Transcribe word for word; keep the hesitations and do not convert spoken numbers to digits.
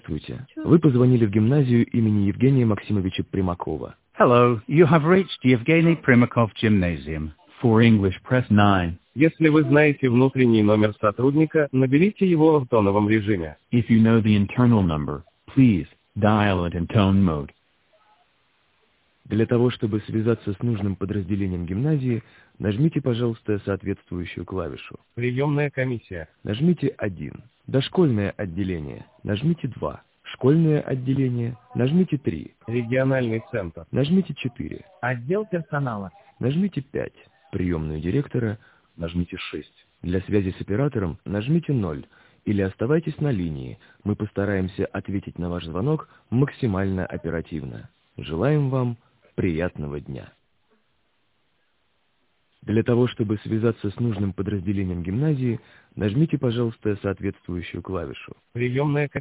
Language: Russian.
Здравствуйте. Вы позвонили в гимназию имени Евгения Максимовича Примакова. Hello, you have reached Yevgeny Primakov Gymnasium. For English, press nine. Если вы знаете внутренний номер сотрудника, наберите его в тоновом режиме. If you know the internal number, please dial it in tone mode. Для того, чтобы связаться с нужным подразделением гимназии, нажмите, пожалуйста, соответствующую клавишу. Приемная комиссия. Нажмите один. Дошкольное отделение. Нажмите два. Школьное отделение. Нажмите три. Региональный центр. Нажмите четыре. Отдел персонала. Нажмите пять. Приемную директора. Нажмите шесть. Для связи с оператором нажмите ноль. Или оставайтесь на линии. Мы постараемся ответить на ваш звонок максимально оперативно. Желаем вам приятного дня. Для того, чтобы связаться с нужным подразделением гимназии, нажмите, пожалуйста, соответствующую клавишу. Приемная